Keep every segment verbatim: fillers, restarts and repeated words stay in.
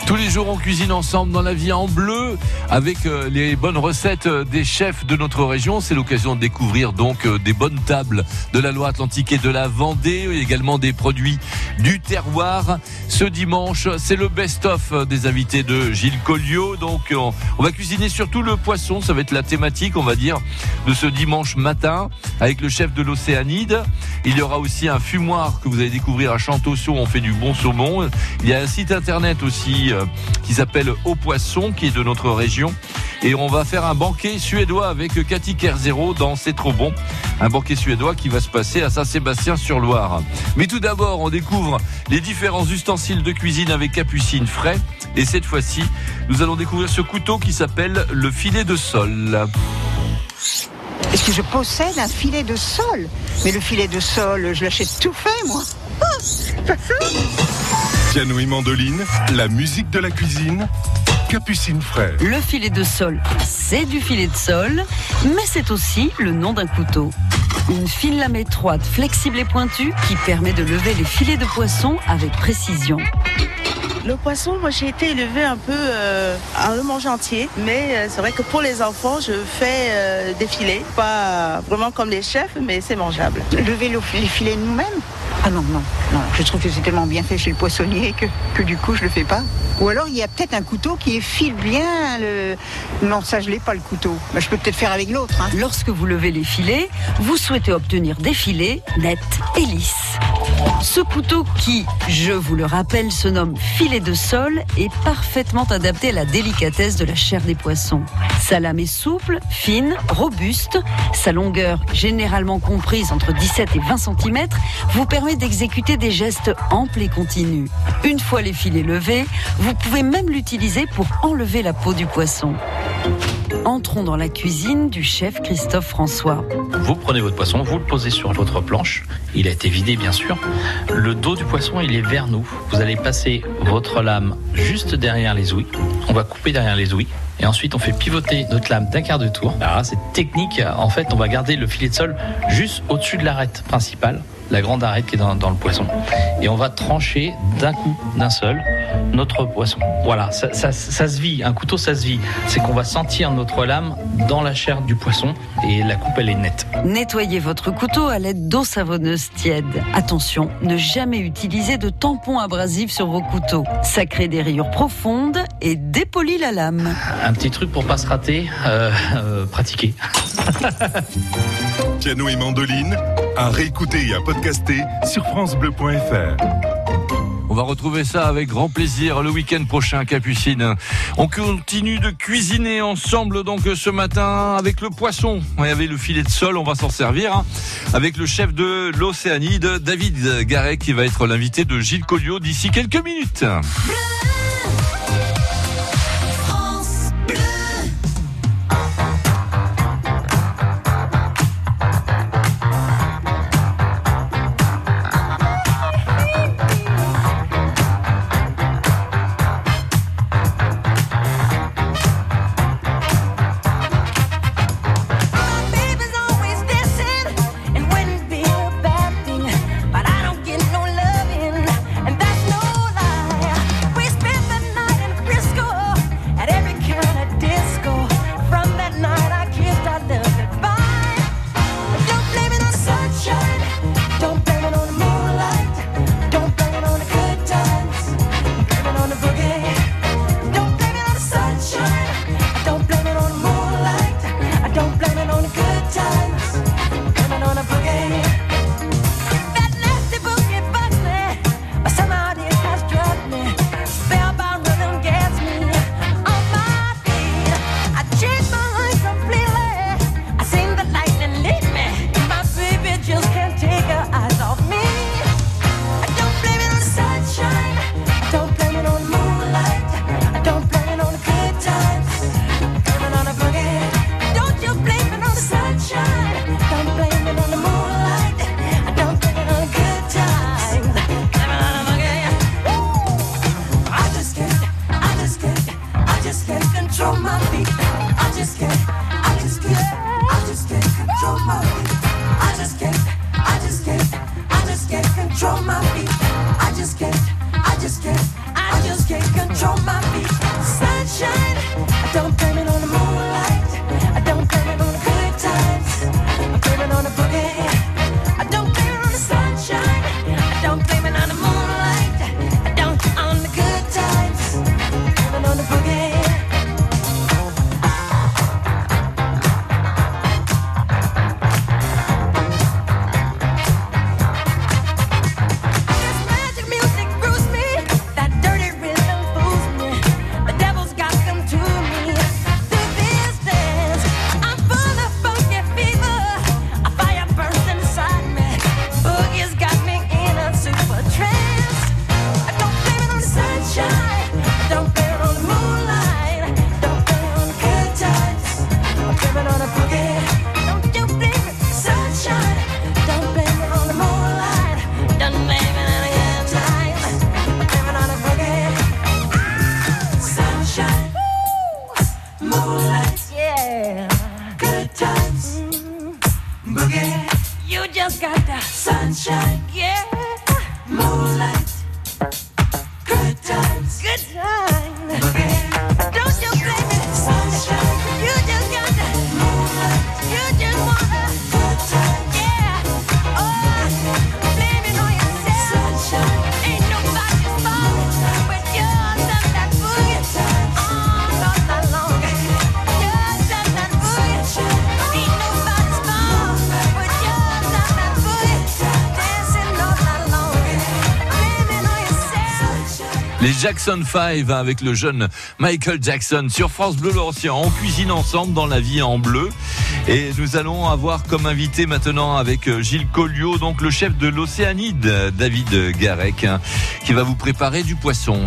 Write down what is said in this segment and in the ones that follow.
Tous les jours, on cuisine ensemble dans la vie en bleu avec euh, les bonnes recettes euh, des chefs de notre région. C'est l'occasion de découvrir donc euh, des bonnes tables de la Loire-Atlantique et de la Vendée, et également des produits du terroir. Ce dimanche, c'est le best-of des invités de Gilles Colliot. Donc, on, on va cuisiner surtout le poisson. Ça va être la thématique, on va dire, de ce dimanche matin avec le chef de l'Océanide. Il y aura aussi un fumoir que vous allez découvrir à Chantosso. On fait du bon saumon. Il y a un site internet aussi euh, qui s'appelle Au Poisson, qui est de notre région. Et on va faire un banquet suédois avec Cathy Kerzero dans C'est trop bon. Un banquet suédois qui va se passer à Saint-Sébastien-sur-Loire. Mais tout d'abord, on découvre les différents ustensiles de cuisine avec Capucine Fray. Et cette fois-ci, nous allons découvrir ce couteau qui s'appelle le filet de sole. Est-ce que je possède un filet de sole? Mais le filet de sole, je l'achète tout fait, moi. Ah, pas ça. Piano et mandoline, la musique de la cuisine, Capucine Fray. Le filet de sole, c'est du filet de sole, mais c'est aussi le nom d'un couteau. Une fine lame étroite, flexible et pointue qui permet de lever les filets de poisson avec précision. Le poisson, moi j'ai été élevée un peu euh, à le manger entier, mais euh, c'est vrai que pour les enfants, je fais euh, des filets, pas vraiment comme les chefs, mais c'est mangeable. Lever le, les filets nous-mêmes? Ah non, non, non. Je trouve que c'est tellement bien fait chez le poissonnier que, que du coup je le fais pas. Ou alors il y a peut-être un couteau qui effile bien le... Non, ça je l'ai pas le couteau. Mais je peux peut-être faire avec l'autre. Hein. Lorsque vous levez les filets, vous souhaitez obtenir des filets nets et lisses. Ce couteau qui, je vous le rappelle, se nomme filet de sole est parfaitement adapté à la délicatesse de la chair des poissons. Sa lame est souple, fine, robuste. Sa longueur, généralement comprise entre dix-sept et vingt centimètres, vous permet d'exécuter des gestes amples et continus. Une fois les filets levés, vous pouvez même l'utiliser pour enlever la peau du poisson. Entrons dans la cuisine du chef Christophe François. Vous prenez votre poisson, vous le posez sur votre planche. Il a été vidé, bien sûr. Le dos du poisson, il est vers nous. Vous allez passer votre lame juste derrière les ouïes. On va couper derrière les ouïes. Et ensuite, on fait pivoter notre lame d'un quart de tour. Alors là, c'est technique. En fait, on va garder le filet de sole juste au-dessus de l'arête principale, la grande arête qui est dans, dans le poisson. Et on va trancher d'un coup, d'un seul, notre poisson. Voilà, ça, ça, ça se vit. Un couteau, ça se vit. C'est qu'on va sentir notre lame dans la chair du poisson et la coupe, elle est nette. Nettoyez votre couteau à l'aide d'eau savonneuse tiède. Attention, ne jamais utiliser de tampons abrasifs sur vos couteaux. Ça crée des rayures profondes et dépolit la lame. Un petit truc pour pas se rater, euh, euh, pratiquer. Piano et mandoline, à réécouter et à podcaster sur francebleu point f r. On va retrouver ça avec grand plaisir le week-end prochain, Capucine. On continue de cuisiner ensemble donc ce matin avec le poisson. Il y avait le filet de sole, on va s'en servir hein, avec le chef de l'Océanide, David Garet, qui va être l'invité de Gilles Colliot d'ici quelques minutes. Control my feet. I just can't, I just can't, I just can't control my Good times. Good times. Don't you blame it. Sunshine. You just got to. Moonlight. You just wanna. Good times. Yeah. Oh, blame it on yourself. Sunshine. Ain't nobody's fault but yours and that boogie. Oh, all night long. Yours and that boogie. Ain't nobody's fault but yours and that boogie. Dancing all night long. Blame it on yourself. Les Jackson five avec le jeune Michael Jackson sur France Bleu Lorient. On cuisine ensemble dans la vie en bleu. Et nous allons avoir comme invité maintenant avec Gilles Colliot, donc le chef de l'Océanide, David Garec, hein, qui va vous préparer du poisson.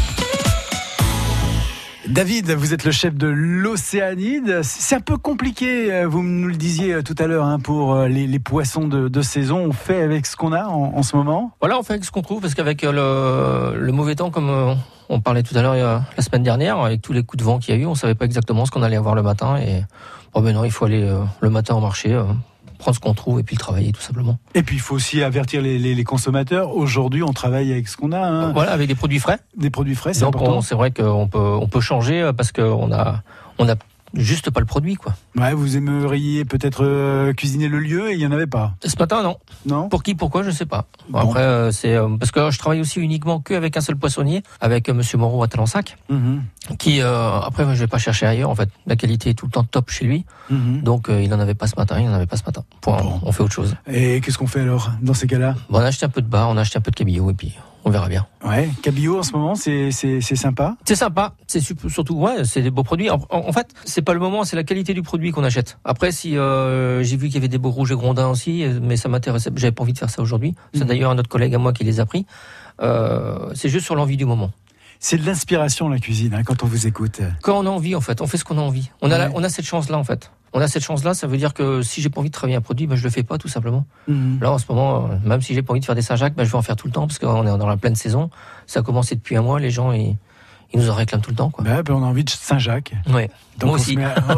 David, vous êtes le chef de l'Océanide. C'est un peu compliqué, vous nous le disiez tout à l'heure, hein, pour les, les poissons de, de saison. On fait avec ce qu'on a en, en ce moment ? Voilà, on fait avec ce qu'on trouve, parce qu'avec le, le mauvais temps, comme on parlait tout à l'heure la semaine dernière, avec tous les coups de vent qu'il y a eu, on savait pas exactement ce qu'on allait avoir le matin. Et bon, ben non, il faut aller le matin au marché, prendre ce qu'on trouve et puis le travailler tout simplement. Et puis il faut aussi avertir les, les, les consommateurs. Aujourd'hui, on travaille avec ce qu'on a. Hein. Voilà, avec des produits frais. Des produits frais, c'est Donc important. on, c'est vrai qu'on peut, on peut changer parce qu'on a, on a juste pas le produit, quoi. Ouais, vous aimeriez peut-être euh, cuisiner le lieu et il y en avait pas. Ce matin, non. Non. Pour qui, pourquoi, je sais pas. Bon, Bon. Après, euh, c'est euh, parce que je travaille aussi uniquement qu'avec un seul poissonnier, avec euh, Monsieur Moreau à Talensac, Mmh. qui euh, après, moi, je vais pas chercher ailleurs. En fait, la qualité est tout le temps top chez lui. Mmh. Donc, euh, il en avait pas ce matin, il en avait pas ce matin. Point. Bon. On fait autre chose. Et qu'est-ce qu'on fait alors dans ces cas-là ? Bon, on a acheté un peu de bar, on a acheté un peu de cabillaud et puis on verra bien. Ouais, cabillaud en ce moment, c'est c'est c'est sympa. C'est sympa, c'est sup- surtout ouais, c'est des beaux produits. En, en- en fait, c'est pas le moment, c'est la qualité du produit qu'on achète. Après, si euh, j'ai vu qu'il y avait des beaux rouges et grondins aussi, mais ça m'intéressait, j'avais pas envie de faire ça aujourd'hui. C'est Mhm. d'ailleurs un autre collègue à moi qui les a pris. Euh, c'est juste sur l'envie du moment. C'est de l'inspiration la cuisine hein, quand on vous écoute. Quand on a envie, en fait, on fait ce qu'on a envie. On a, la- Ouais. on a cette chance-là, en fait. On a cette chance-là, ça veut dire que si j'ai pas envie de travailler un produit, ben je le fais pas, tout simplement. Mmh. Là, en ce moment, euh, même si j'ai pas envie de faire des Saint-Jacques, ben je vais en faire tout le temps parce qu'on est dans la pleine saison. Ça a commencé depuis un mois, les gens ils, ils nous en réclament tout le temps, quoi. Bah, ben, on a envie de Saint-Jacques. Ouais. Donc Moi on aussi. Se met à-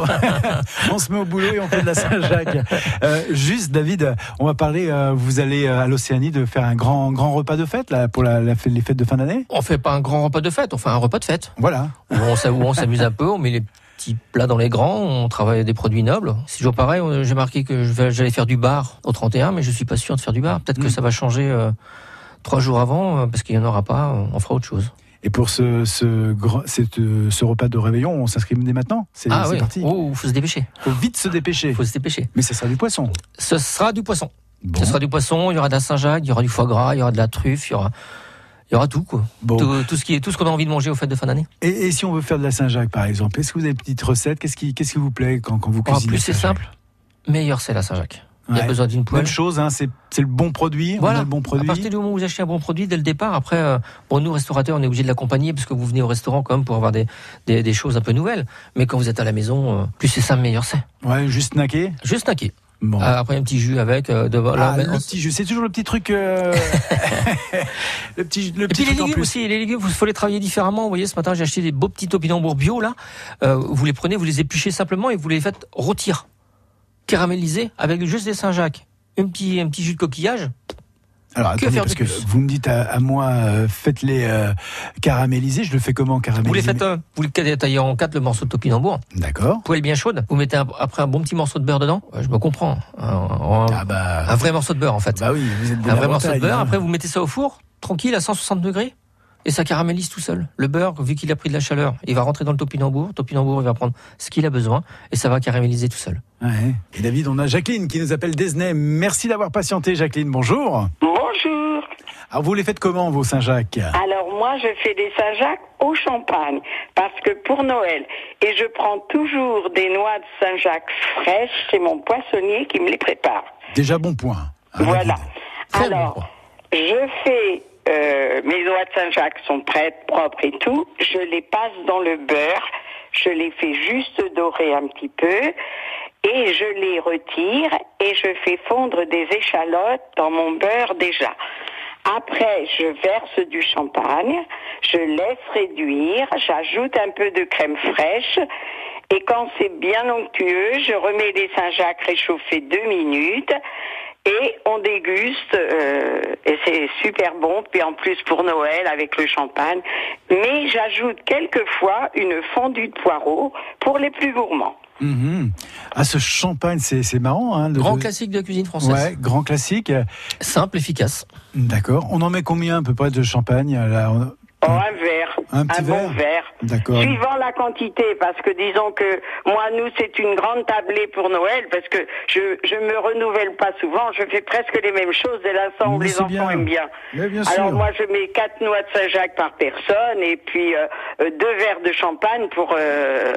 on se met au boulot et on fait de la Saint-Jacques. Euh, juste, David, on va parler. Euh, vous allez euh, à l'Océanide faire un grand grand repas de fête là pour la, la fête- les fêtes de fin d'année. On fait pas un grand repas de fête, on fait un repas de fête. Voilà. Où on, s'a- où on s'amuse un peu, on met les petits plats dans les grands, on travaille des produits nobles. C'est toujours pareil, on- j'ai marqué que je vais- j'allais faire du bar au trente et un, mais je suis pas sûr de faire du bar. Peut-être que Mm. ça va changer euh, trois jours avant, euh, parce qu'il y en aura pas, euh, on fera autre chose. Et pour ce ce grand cette, euh, ce repas de réveillon, on s'inscrit dès maintenant. C'est Ah c'est oui, parti. oh, faut se dépêcher, Faut vite se dépêcher. faut se dépêcher. Mais ça sera du poisson. Ce sera du poisson. Bon. Ce sera du poisson, il y aura de la Saint-Jacques, il y aura du foie gras, il y aura de la truffe, il y aura, il y aura tout, quoi. Bon. Tout, tout ce qui est, tout ce qu'on a envie de manger aux fêtes de fin d'année. Et, et si on veut faire de la Saint-Jacques par exemple, est-ce que vous avez une petite recette ? Qu'est-ce qui qu'est-ce qui vous plaît quand quand vous Oh, cuisinez plus c'est Saint-Jacques simple, meilleur c'est la Saint-Jacques. Il y a Ouais. besoin d'une poêle. Même chose, hein, c'est c'est le bon produit. On Voilà. a le bon À produit. partir du moment où vous achetez un bon produit dès le départ, après, euh, bon, nous restaurateurs, on est obligé de l'accompagner parce que vous venez au restaurant quand même pour avoir des, des, des choses un peu nouvelles. Mais quand vous êtes à la maison, euh, plus c'est simple, meilleur c'est. Ouais, juste snacker. Juste snacker. Bon. Euh, après un petit jus avec. Euh, de, Ah, là, le maintenant, petit jus, c'est toujours le petit truc. euh, le petit, le Et petit puis les truc en légumes plus. aussi, les légumes, il faut les travailler différemment. Vous voyez, ce matin, j'ai acheté des beaux petits topinambours bio, là. Euh, vous les prenez, vous les épluchez simplement et vous les faites rôtir, caraméliser avec juste des Saint-Jacques. Un petit, un petit jus de coquillage. Alors que attendez, faire parce de que plus vous me dites à, à moi, euh, faites-les euh, caraméliser. Je le fais comment caraméliser? Vous les faites, euh, vous les taillez en quatre le morceau de topinambour. D'accord. Poêle bien chaude. Vous mettez un- après un bon petit morceau de beurre dedans. Ouais, je me comprends. Un, un- Ah bah, un vrai morceau de beurre en fait. bah oui, vous êtes de un la vrai morceau de Bretagne, beurre. hein. Après vous mettez ça au four, tranquille à cent soixante degrés. Et ça caramélise tout seul. Le beurre, vu qu'il a pris de la chaleur, il va rentrer dans le topinambour. Le topinambour, il va prendre ce qu'il a besoin et ça va caraméliser tout seul. Ouais. Et David, on a Jacqueline qui nous appelle d'Esnay. Merci d'avoir patienté, Jacqueline. Bonjour. Bonjour. Alors vous les faites comment, vos Saint-Jacques? Alors moi, je fais des Saint-Jacques au champagne parce que pour Noël, et je prends toujours des noix de Saint-Jacques fraîches, c'est mon poissonnier qui me les prépare. Déjà bon point. Ah, Voilà. David. Très bon, Alors, quoi. je fais euh, mes noix de Saint-Jacques sont prêtes, propres et tout. Je les passe dans le beurre. Je les fais juste dorer un petit peu. Et je les retire et je fais fondre des échalotes dans mon beurre déjà. Après, je verse du champagne, je laisse réduire, j'ajoute un peu de crème fraîche et quand c'est bien onctueux, je remets les Saint-Jacques réchauffés deux minutes et on déguste, euh, et c'est super bon, puis en plus pour Noël avec le champagne. Mais j'ajoute quelquefois une fondue de poireaux pour les plus gourmands. Mmh. Ah, ce champagne, c'est, c'est marrant. Hein, de, Grand de... classique de la cuisine française. Ouais, grand classique. Simple, efficace. D'accord. On en met combien à peu près de champagne là, on... Oh, un verre, un, petit un verre. bon verre. D'accord. Suivant la quantité, parce que disons que moi, nous, c'est une grande tablée pour Noël, parce que je je me renouvelle pas souvent, je fais presque les mêmes choses dès l'instant où Mais les c'est enfants bien. aiment bien. Mais bien Alors sûr. moi, je mets quatre noix de Saint-Jacques par personne, et puis euh, euh, deux verres de champagne pour euh,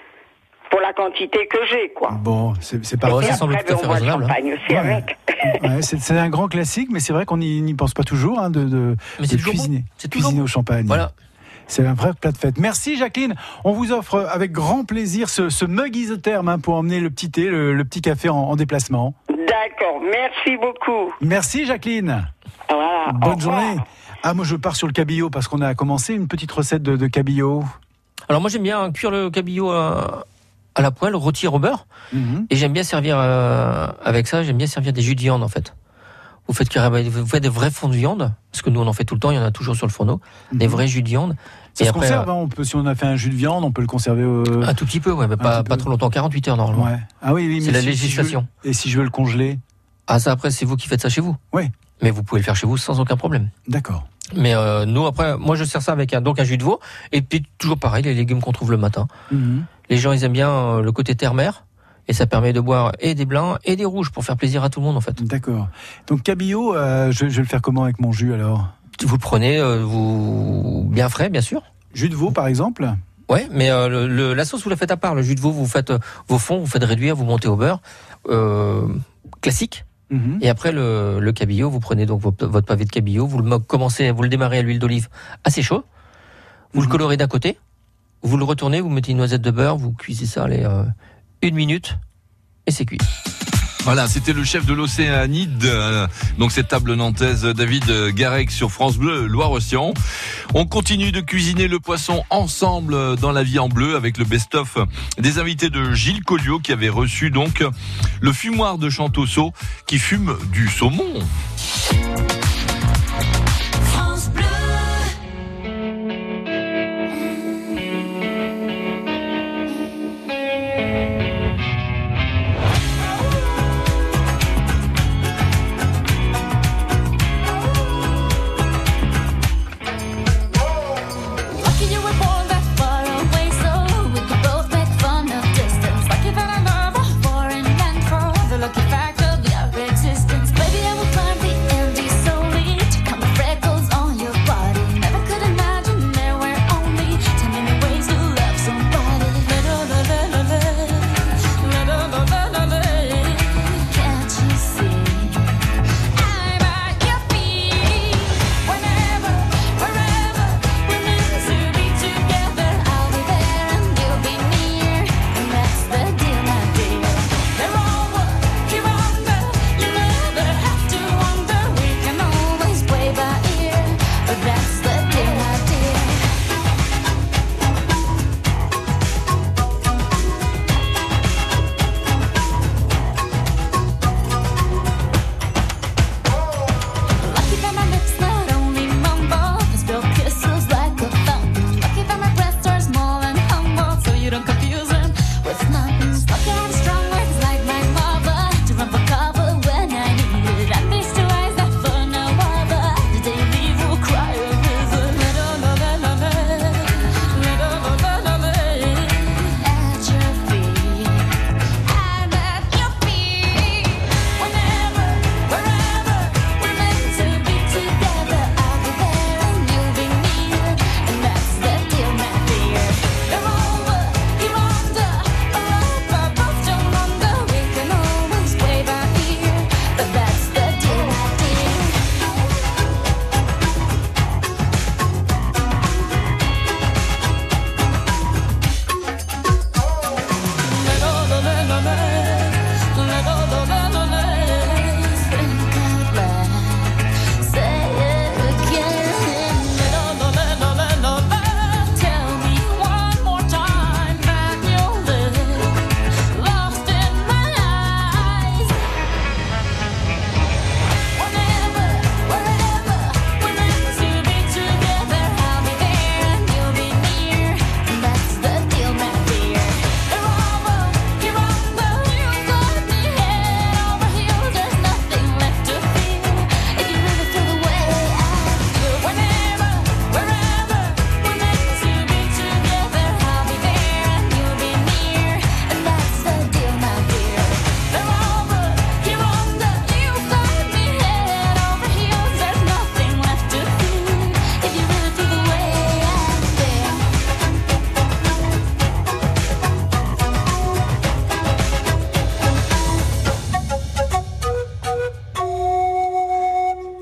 pour la quantité que j'ai, quoi. Bon, c'est, c'est Et parfait. ça semble après, tout à ben, fait on boit le raisonnable, hein. champagne aussi Ouais. avec. Ouais, c'est, c'est un grand classique, mais c'est vrai qu'on n'y, n'y pense pas toujours hein, de, de, Mais c'est de toujours bon. cuisiner, C'est toujours cuisiner bon. au champagne. Voilà. C'est un vrai plat de fête. Merci Jacqueline. On vous offre avec grand plaisir ce, ce mug isotherme hein, pour emmener le petit thé, le, le petit café en, en déplacement. D'accord, merci beaucoup. Merci Jacqueline. Voilà. Au Bonne revoir. journée. Ah, moi je pars sur le cabillaud parce qu'on a commencé une petite recette de, de cabillaud. Alors moi j'aime bien cuire le cabillaud à, à la poêle, rôti au beurre. Mhm. Et j'aime bien servir euh, avec ça, j'aime bien servir des jus de viande en fait. Vous faites carrément, vous faites des vrais fonds de viande, parce que nous on en fait tout le temps, il y en a toujours sur le fourneau, des Mhm. vrais jus de viande. Ça Et se après, conserve, hein, on peut, si on a fait un jus de viande, on peut le conserver. euh, un tout petit peu, ouais, mais pas, petit pas peu. trop longtemps, quarante-huit heures normalement. Ouais. Ah oui, oui, C'est mais la si- si je veux- législation. et si je veux le congeler? Ah ça après c'est vous qui faites ça chez vous. Oui. Mais vous pouvez le faire chez vous sans aucun problème. D'accord. Mais euh, nous après, moi je sers ça avec un, donc un jus de veau, et puis toujours pareil, les légumes qu'on trouve le matin. Mhm. Les gens ils aiment bien euh, le côté terre-mer, et ça permet de boire et des blancs et des rouges pour faire plaisir à tout le monde en fait. D'accord. Donc cabillaud, euh, je, je vais le faire comment avec mon jus alors? Vous le prenez, euh, vous bien frais bien sûr. Jus de veau par exemple? Ouais, mais euh, le, le- la sauce vous la faites à part. Le jus de veau vous faites euh, vos fonds, vous faites réduire, vous montez au beurre euh, classique. Mhm. Et après le, le cabillaud, vous prenez donc votre, votre pavé de cabillaud, vous le mo- commencez, vous le démarrez à l'huile d'olive assez chaud, vous Mhm. le colorez d'un côté, vous le retournez, vous mettez une noisette de beurre, vous cuisez ça allez, euh, une minute et c'est cuit. Voilà, c'était le chef de l'Océanide, euh, donc cette table nantaise, David Garec sur France Bleu Loire-Océan. On continue de cuisiner le poisson ensemble dans La Vie en Bleu avec le best-of des invités de Gilles Colliot qui avait reçu donc le fumoir de Chantosso qui fume du saumon. France Bleu. Lucky you were born that far away, so we could both make fun of distance. Lucky that I love a foreign land for the lucky fact of your existence. Baby, I will climb the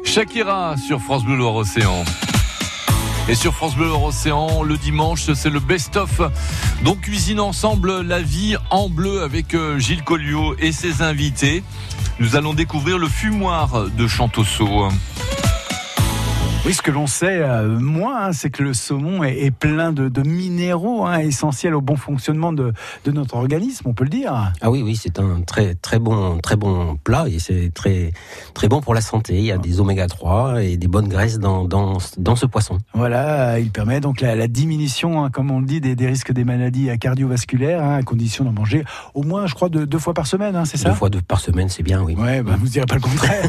Shakira sur France Bleu Loire-Océan. Et sur France Bleu Océan, le dimanche, c'est le best-of. Donc cuisine ensemble la vie en bleu avec Gilles Colliot et ses invités. Nous allons découvrir le fumoir de Champtoceau. Oui, ce que l'on sait euh, moins, hein, c'est que le saumon est, est plein de, de minéraux hein, essentiels au bon fonctionnement de, de notre organisme, on peut le dire. Ah oui, oui, c'est un très très bon très bon plat et c'est très très bon pour la santé. Il y a des oméga trois et des bonnes graisses dans dans dans ce poisson. Voilà, il permet donc la, la diminution, hein, comme on le dit, des, des risques des maladies cardiovasculaires, hein, à condition d'en manger au moins, je crois, de, deux fois par semaine, hein, c'est ça ? Deux fois deux par semaine, c'est bien, oui. Ouais, bah, vous ne direz pas le contraire.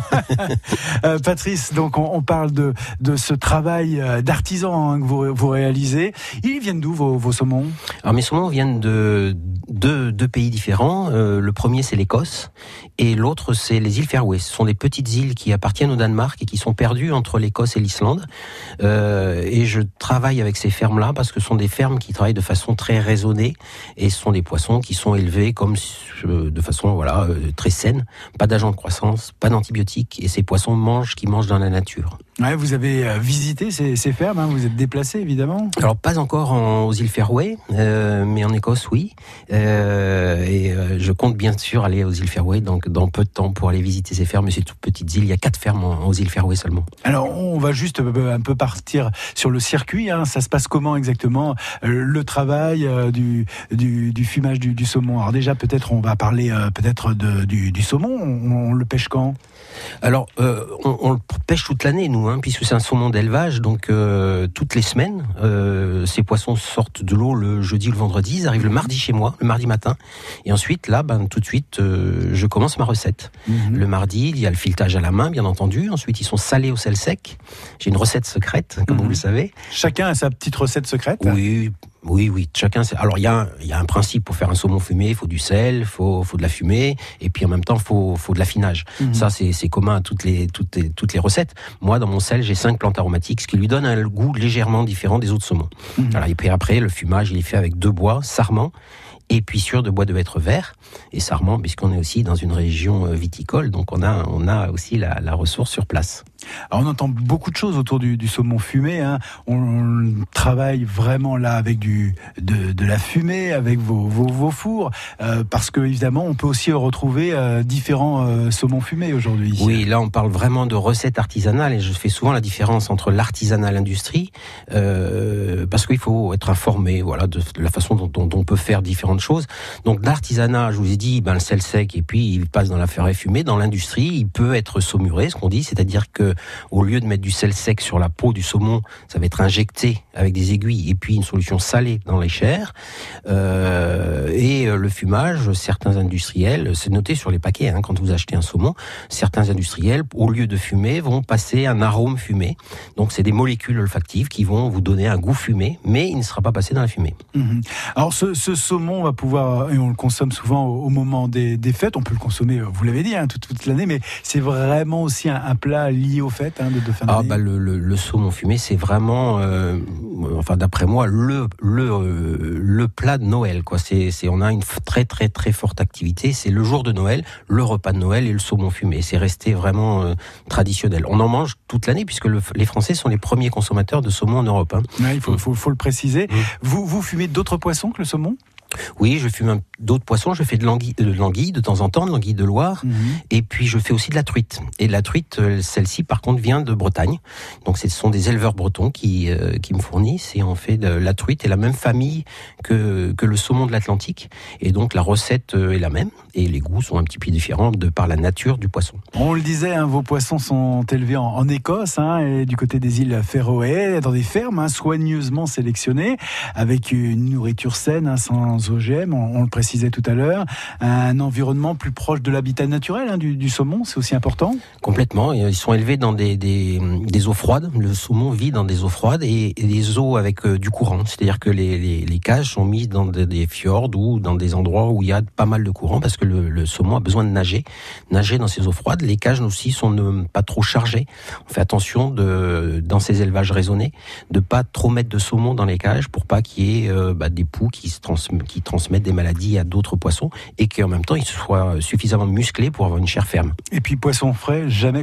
euh, Patrice, donc on, on parle de de ce travail d'artisan hein, que vous, vous réalisez. Ils viennent d'où vos, vos saumons ? Alors mes saumons viennent de deux, deux pays différents. Euh, le premier c'est l'Écosse et l'autre c'est les îles Faroé. Ce sont des petites îles qui appartiennent au Danemark et qui sont perdues entre l'Écosse et l'Islande. Euh, et je travaille avec ces fermes-là parce que ce sont des fermes qui travaillent de façon très raisonnée et ce sont des poissons qui sont élevés comme euh, de façon voilà euh, très saine. Pas d'agents de croissance, pas d'antibiotiques et ces poissons mangent qui mangent dans la nature. Ouais, vous avez visité ces, ces fermes, hein, vous êtes déplacé évidemment. Alors pas encore en, aux îles Faroé, euh, mais en Écosse oui. Euh, et euh, je compte bien sûr aller aux îles Faroé donc dans peu de temps pour aller visiter ces fermes. C'est toutes petites îles, il y a quatre fermes en, aux îles Faroé seulement. Alors on va juste un peu partir sur le circuit. Hein. Ça se passe comment exactement le travail euh, du, du, du fumage du, du saumon. Alors déjà peut-être on va parler euh, peut-être de, du, du saumon. On, on le pêche quand ? Alors euh, on, on le pêche toute l'année nous. Hein, puisque c'est un saumon d'élevage, donc euh, toutes les semaines, euh, ces poissons sortent de l'eau le jeudi ou le vendredi, ils arrivent le mardi chez moi, le mardi matin, et ensuite là, ben tout de suite, euh, je commence ma recette. Mmh. Le mardi, il y a le filetage à la main, bien entendu. Ensuite, ils sont salés au sel sec. J'ai une recette secrète, comme mmh. vous le savez. Chacun a sa petite recette secrète. Oui. Oui, oui, chacun. Alors il y a, un, il y a un principe pour faire un saumon fumé. Il faut du sel, il faut, faut de la fumée, et puis en même temps, il faut, faut de l'affinage. Mmh. Ça, c'est, c'est commun à toutes les, toutes les, toutes les recettes. Moi, dans mon sel, j'ai cinq plantes aromatiques, ce qui lui donne un goût légèrement différent des autres saumons. Mmh. Alors, et puis après, le fumage, il est fait avec deux bois, sarment, et puis sur de bois de hêtre vert et sarment, puisqu'on est aussi dans une région viticole, donc on a, on a aussi la, la ressource sur place. Alors on entend beaucoup de choses autour du, du saumon fumé. Hein. On, on travaille vraiment là avec du, de, de la fumée, avec vos, vos, vos fours, euh, parce que évidemment on peut aussi retrouver euh, différents euh, saumons fumés aujourd'hui. Oui, là on parle vraiment de recettes artisanales et je fais souvent la différence entre l'artisanat et l'industrie, euh, parce qu'il faut être informé, voilà, de, de la façon dont, dont on peut faire différentes choses. Donc l'artisanat, je vous ai dit, ben le sel sec et puis il passe dans la forêt fumée. Dans l'industrie, il peut être saumuré, ce qu'on dit, c'est-à-dire que au lieu de mettre du sel sec sur la peau du saumon, ça va être injecté avec des aiguilles et puis une solution salée dans les chairs. Euh, et le fumage, certains industriels, c'est noté sur les paquets hein, quand vous achetez un saumon, certains industriels, au lieu de fumer, vont passer un arôme fumé. Donc c'est des molécules olfactives qui vont vous donner un goût fumé, mais il ne sera pas passé dans la fumée. Mmh. Alors ce, ce saumon, on va pouvoir, et on le consomme souvent au, au moment des, des fêtes, on peut le consommer, vous l'avez dit, hein, toute, toute l'année, mais c'est vraiment aussi un, un plat lié aux fêtes hein, de, de fin d'année. Ah bah le, le, le saumon fumé, c'est vraiment, euh, enfin d'après moi, le le euh, le plat de Noël quoi. C'est c'est on a une très très très forte activité. C'est le jour de Noël, le repas de Noël et le saumon fumé. C'est resté vraiment euh, traditionnel. On en mange toute l'année puisque le, les Français sont les premiers consommateurs de saumon en Europe. Hein. Ouais, il faut, faut faut le préciser. Mmh. Vous vous fumez d'autres poissons que le saumon ? Oui, je fume un, d'autres poissons. Je fais de l'anguille, de l'anguille de temps en temps, de l'anguille de Loire. Mmh. Et puis, je fais aussi de la truite. Et la truite, celle-ci, par contre, vient de Bretagne. Donc, ce sont des éleveurs bretons qui, euh, qui me fournissent. Et on fait de la truite et la même famille que, que le saumon de l'Atlantique. Et donc, la recette est la même. Et les goûts sont un petit peu différents de par la nature du poisson. On le disait, hein, vos poissons sont élevés en, en Écosse, hein, et du côté des îles Féroé, dans des fermes hein, soigneusement sélectionnées, avec une nourriture saine, hein, sans O G M, on, on le précisait tout à l'heure, un environnement plus proche de l'habitat naturel hein, du, du saumon, c'est aussi important. Complètement, ils sont élevés dans des, des, des eaux froides, le saumon vit dans des eaux froides et, et des eaux avec euh, du courant, c'est-à-dire que les, les, les cages sont mises dans des, des fjords ou dans des endroits où il y a pas mal de courant parce que le, le saumon a besoin de nager, nager dans ces eaux froides. Les cages aussi sont ne, pas trop chargées, on fait attention de, dans ces élevages raisonnés de pas trop mettre de saumon dans les cages pour pas qu'il y ait euh, bah, des poux qui, se trans, qui transmettent des maladies à d'autres poissons et qu'en même temps ils soient suffisamment musclés pour avoir une chair ferme. Et puis poisson frais, jamais congelé ?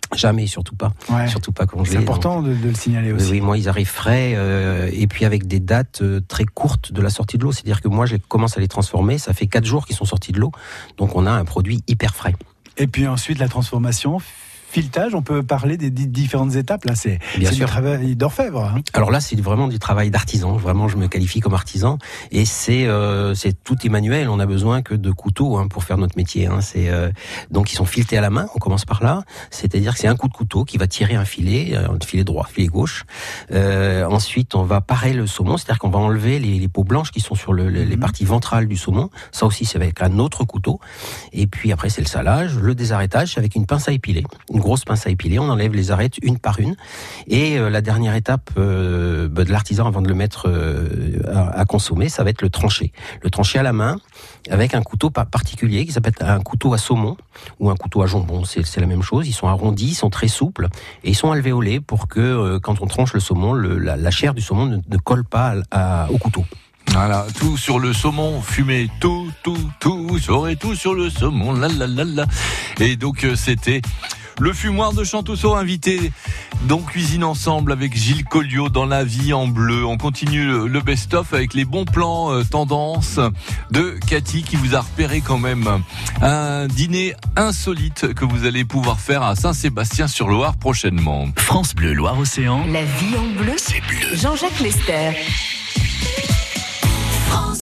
Jamais, surtout pas. Ouais. Surtout pas congelés. C'est important de, de le signaler aussi. Oui, oui, moi, ils arrivent frais euh, et puis avec des dates euh, très courtes de la sortie de l'eau. C'est-à-dire que moi, je commence à les transformer. Ça fait quatre jours qu'ils sont sortis de l'eau. Donc, on a un produit hyper frais. Et puis ensuite, la transformation, filetage, on peut parler des différentes étapes. Là, c'est, c'est du travail d'orfèvre. Hein. Alors là, c'est vraiment du travail d'artisan. Vraiment, je me qualifie comme artisan. Et c'est, euh, c'est tout est manuel. On a besoin que de couteaux hein, pour faire notre métier. Hein. C'est, euh, donc, ils sont filetés à la main. On commence par là. C'est-à-dire que c'est un coup de couteau qui va tirer un filet, un filet droit, filet gauche. Euh, ensuite, on va parer le saumon. C'est-à-dire qu'on va enlever les, les peaux blanches qui sont sur le, les, les parties ventrales du saumon. Ça aussi, c'est avec un autre couteau. Et puis après, c'est le salage, le désarrêtage avec une pince à épiler. Une grosse pince à épiler, on enlève les arêtes une par une. Et euh, la dernière étape euh, bah, de l'artisan avant de le mettre euh, à, à consommer, ça va être le trancher. Le trancher à la main avec un couteau particulier qui s'appelle un couteau à saumon ou un couteau à jambon, c'est, c'est la même chose. Ils sont arrondis, ils sont très souples et ils sont alvéolés pour que euh, quand on tranche le saumon, le, la, la chair du saumon ne, ne colle pas à, à, au couteau. Voilà, tout sur le saumon fumé, tout, tout, tout, j'aurai tout sur le saumon, la la la la. Et donc euh, c'était le fumoir de Chantousseau, invité donc Cuisine Ensemble avec Gilles Colliot dans La Vie en Bleu. On continue le, le best-of avec les bons plans euh, tendances de Cathy qui vous a repéré quand même un dîner insolite que vous allez pouvoir faire à Saint-Sébastien-sur-Loire prochainement. France Bleu Loire-Océan. La Vie en Bleu, c'est bleu. Jean-Jacques Lester.